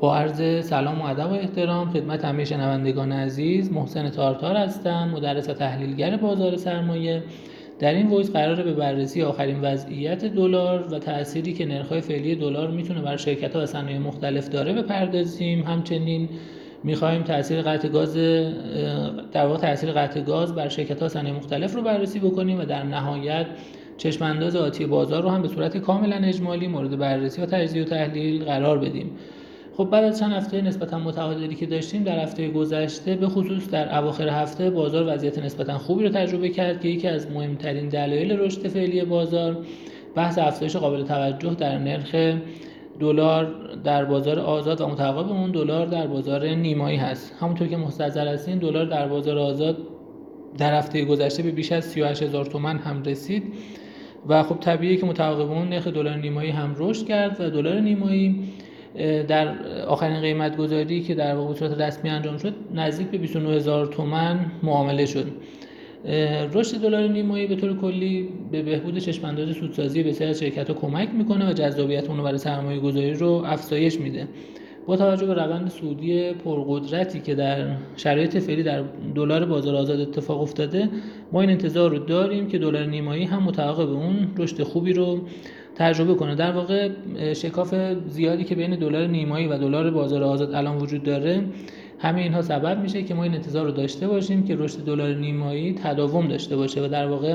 با عرض سلام و ادب و احترام خدمت همه شنوندگان عزیز، محسن تارتار هستم، مدرس و تحلیلگر بازار سرمایه. در این وایس قراره به بررسی آخرین وضعیت دلار و تأثیری که نرخ‌های فعلی دلار میتونه بر شرکت‌ها و صنایع مختلف داره بپردازیم. همچنین می‌خوایم تأثیر قطع گاز بر شرکت‌ها و صنایع مختلف رو بررسی بکنیم و در نهایت چشم‌انداز آتی بازار رو هم به صورت کاملا اجمالی مورد بررسی و تجزیه و تحلیل قرار بدیم. خب بعد از چند هفته نسبتا متعادلی که داشتیم در هفته گذشته، به خصوص در اواخر هفته، بازار وضعیت نسبتا خوبی رو تجربه کرد که یکی از مهمترین دلایل رشد فعلی بازار بحث افزایش قابل توجه در نرخ دلار در بازار آزاد و متعاقب اون دلار در بازار نیمایی هست. همونطور که مستحضر هستین، دلار در بازار آزاد در هفته گذشته به بیش از 38000 تومان هم رسید و خب طبیعیه که متعاقب اون نرخ دلار نیمایی هم رشد کرد و دلار نیمایی در آخرین قیمت گذاری که در واقع به صورت رسمی انجام شد نزدیک به 29000 تومان معامله شد. رشد دلار نیمایی به طور کلی به بهبود چشم‌انداز سودسازی بسیاری از شرکت‌ها کمک میکنه و جذابیت اون رو برای سرمایه‌گذاری رو افزایش میده. با توجه به روند سودی پرقدرتی که در شرایط فعلی در دلار بازار آزاد اتفاق افتاده، ما این انتظار رو داریم که دلار نیمایی هم متعاقب اون رشد خوبی رو تجربه کنه. در واقع شکاف زیادی که بین دلار نیمایی و دلار بازار آزاد الان وجود داره، همه اینها سبب میشه که ما این انتظار رو داشته باشیم که رشد دلار نیمایی تداوم داشته باشه و در واقع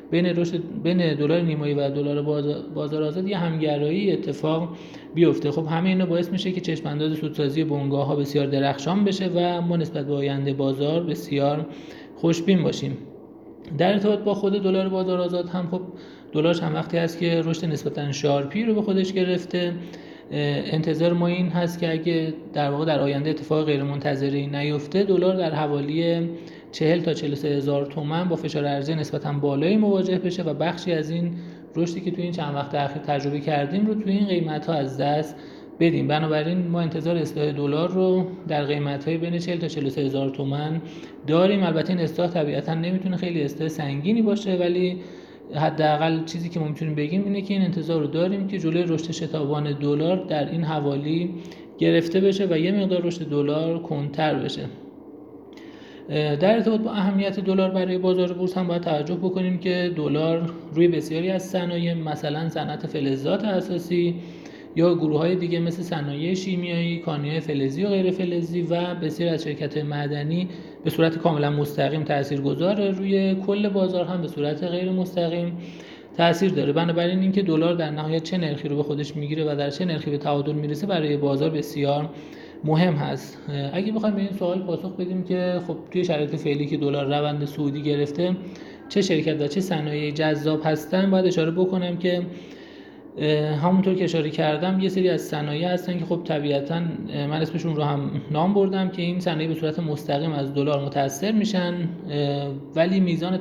بین دلار نیمایی و دلار بازار آزاد یه همگرایی اتفاق بیفته. خب همه اینا باعث میشه که چشم‌انداز سودسازی بنگاه‌ها بسیار درخشان بشه و ما نسبت به آینده بازار بسیار خوشبین باشیم. در ارتباط با خود دلار بازار آزاد هم خب دلار چند وقتی هست که رشد نسبتاً شارپی رو به خودش گرفته. انتظار ما این هست که اگه در واقع در آینده اتفاق غیر منتظری نیفته، دلار در حوالی 40 تا 43 هزار تومان با فشار عرضه نسبتاً بالایی مواجه بشه و بخشی از این رشدی که توی این چند وقت اخیر تجربه کردیم رو توی این قیمت‌ها از دست بدیم. بنابراین ما انتظار اصلاح دلار رو در قیمت‌های بین 40 تا 43 هزار تومان داریم. البته این اصلاح طبیعتاً نمیتونه خیلی اصلاح سنگینی باشه، ولی حداقل چیزی که ما میتونیم بگیم اینه که این انتظار رو داریم که جلوی رشد شتابان دلار در این حوالی گرفته بشه و یه مقدار رشد دلار کندتر بشه. در ارتباط با اهمیت دلار برای بازار بورس هم باید توجه بکنیم که دلار روی بسیاری از صنایع، مثلا صنعت فلزات اساسی یا گروه‌های دیگه مثل صنایع شیمیایی، کانیای فلزی و غیر فلزی و بسیاری از شرکت‌های معدنی به صورت کاملا مستقیم تاثیرگذاره، روی کل بازار هم به صورت غیر مستقیم تاثیر داره. بنابراین اینکه دلار در نهایت چه نرخی رو به خودش میگیره و در چه نرخی به تعادل میرسه برای بازار بسیار مهم هست. اگه بخوایم به این سوال پاسخ بدیم که خب توی شرایط فعلی که دلار روند صعودی گرفته چه شرکت و چه صنایعی جذاب هستن، باید اشاره بکنم که همونطور که اشاره کردم یه سری از صنایع هستن که خب طبیعتاً من اسمشون رو هم نام بردم که این صنایع به صورت مستقیم از دلار متاثر میشن، ولی میزان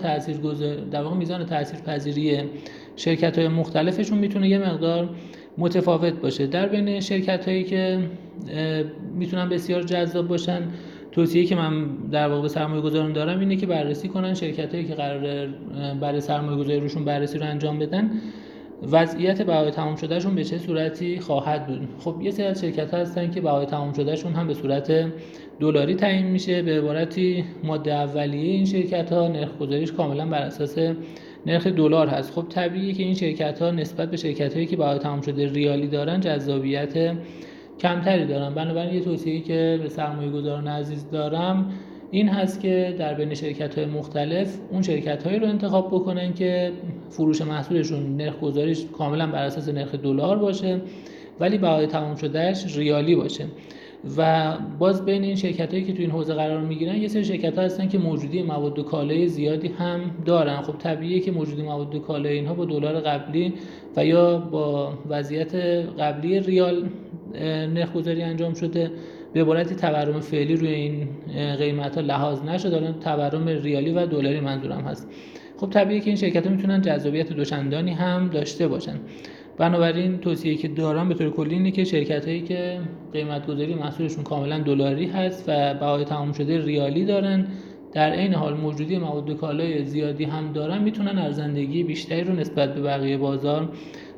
تاثیرپذیری شرکت‌های مختلفشون میتونه یه مقدار متفاوت باشه. در بین شرکت‌هایی که میتونن بسیار جذاب باشن، توصیه‌ای که من در واقع به سرمایه‌گذاران دارم اینه که بررسی کنن شرکت‌هایی که قراره برای سرمایه‌گذاری روشون بررسی رو انجام بدن، وضعیت بهای تمام شدهشون به چه صورتی خواهد بود. خب یه سری از شرکت‌ها هستن که بهای تمام شدهشون هم به صورت دلاری تعیین میشه. به عبارتی ماده اولیه این شرکت‌ها نرخ گذاریش کاملا بر اساس نرخ دلار هست. خب طبیعیه که این شرکت‌ها نسبت به شرکت‌هایی که بهای تمام شده ریالی دارن جذابیت کمتری دارن. بنابراین یه توصیه‌ای که به سرمایه‌گذاران عزیز دارم این هست که در بین شرکت‌های مختلف اون شرکت‌هایی رو انتخاب بکنن که فروش محصولشون نرخ گذاریش کاملا بر اساس نرخ دلار باشه ولی بهای تمام شدهش ریالی باشه. و باز بین این شرکت‌هایی که تو این حوزه قرار میگیرن یه سری شرکت‌ها هستن که موجودی مواد و کالای زیادی هم دارن. خب طبیعیه که موجودی مواد و کالای اینها با دلار قبلی و یا با وضعیت قبلی ریال نرخ گذاری انجام شده، به عبارتی تورم فعلی روی این قیمت‌ها لحاظ نشده، الان تورم ریالی و دلاری منظورم هست. خب طبیعیه که این شرکت‌ها میتونن جذابیت دوچندانی هم داشته باشن. بنابراین توصیه‌ای که دارم به طور کلی اینه که شرکت‌هایی که قیمت‌گذاری محصولشون کاملا دلاری هست و بهای تمام شده ریالی دارن، در عین حال موجودی مواد و کالای زیادی هم دارن، میتونن ارزندگی بیشتری رو نسبت به بقیه بازار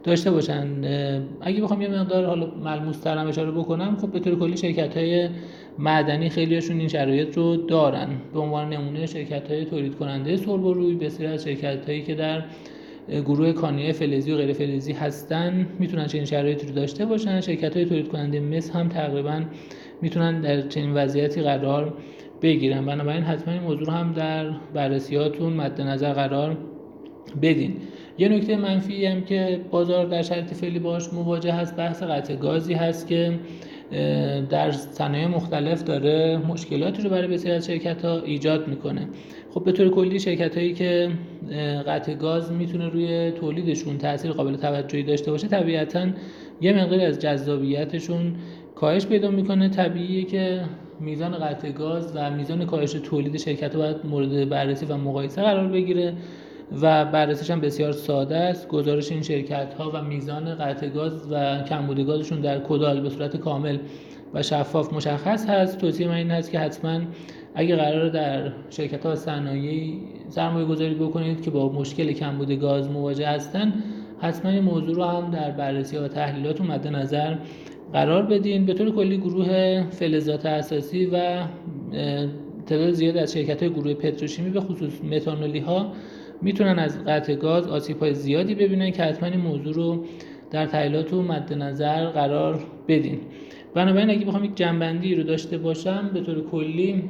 داشته باشن. اگه بخوام یه مقدار حالا ملموس‌تر هم اشاره بکنم، خب به طور کلی شرکت‌های معدنی خیلی‌هاشون این شرایط رو دارن. به عنوان نمونه شرکت‌های تولید کننده سرب و روی، بسیاری از شرکت‌هایی که در گروه کانیه فلزی و غیر فلزی هستن میتونن چنین شرایطی رو داشته باشن. شرکت‌های تولید کننده مس هم تقریبا میتونن در چنین وضعیتی قرار بگیرن. بنابراین حتما این موضوع هم در بررسیاتون مد نظر قرار بدین. یه نکته منفی هم که بازار در شرایط فعلی باهاش مواجه هست، بحث قطع گازی هست که در صنایع مختلف داره مشکلاتی رو برای بسیاری از شرکت‌ها ایجاد میکنه. خب به طور کلی شرکت‌هایی که قطع گاز میتونه روی تولیدشون تأثیر قابل توجهی داشته باشه، طبیعتاً یه مقداری از جذابیتشون کاهش پیدا میکنه. طبیعیه که میزان قطع گاز و میزان کاهش تولید شرکت‌ها باید مورد بررسی و مقایسه قرار بگیره و بررسیش هم بسیار ساده است. گزارش این شرکت‌ها و میزان قطع گاز و کمبود گازشون در کدال به صورت کامل و شفاف مشخص هست. توصیه من این هست که حتما اگه قراره در شرکت‌ها صنایعی سرمایه‌گذاری بکنید که با مشکل کمبود گاز مواجه هستن، حتما این موضوع رو هم در بررسی و تحلیلاتون مد نظر قرار بدین. به طور کلی گروه فلزات اساسی و تعداد زیاد از شرکت‌های گروه پتروشیمی به خصوص متانولی‌ها میتونن از قطع گاز آسیب‌های زیادی ببینن که حتما این موضوع رو در تحلیلاتون مد نظر قرار بدین. بنابراین اگه بخوام یک جنبندی رو داشته باشم، به طور کلی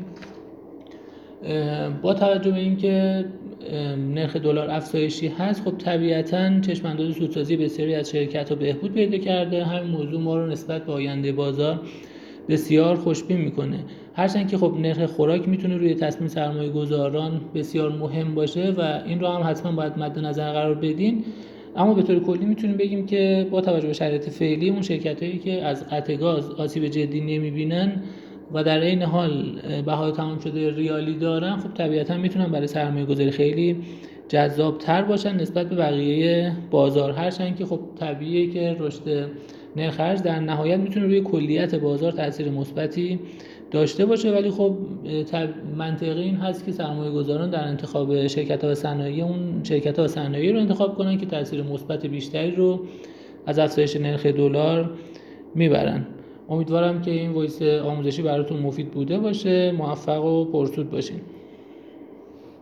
با توجه به اینکه نرخ دلار افزایشی هست، خب طبیعتاً چشم‌انداز سودسازی بسیاری از شرکت‌ها بهبود پیدا کرده. همین موضوع ما رو نسبت به آینده بازار بسیار خوشبین میکنه. هرچند که خب نرخ خوراک میتونه روی تصمیم سرمایه‌گذاران بسیار مهم باشه و این رو هم حتما باید مد نظر قرار بدین، اما به طور کلی میتونیم بگیم که با توجه به شرایط فعلی اون شرکتایی که از قطع گاز آسیب جدی نمیبینن و در این حال بهای تمام شده ریالی دارن، خب طبیعتا میتونن برای سرمایه‌گذاری خیلی جذاب‌تر باشن نسبت به بقیه بازار. هرچند که خب طبیعیه که رشد نرخ ارز در نهایت میتونه روی کلیت بازار تاثیر مثبتی داشته باشه، ولی خب منطقی این هست که سرمایه‌گذاران در انتخاب شرکت‌ها و صنایع اون شرکت‌ها و صنایع رو انتخاب کنن که تاثیر مثبت بیشتری رو از افزایش نرخ دلار میبرن. امیدوارم که این وایس آموزشی براتون مفید بوده باشه. موفق و پرسود باشین.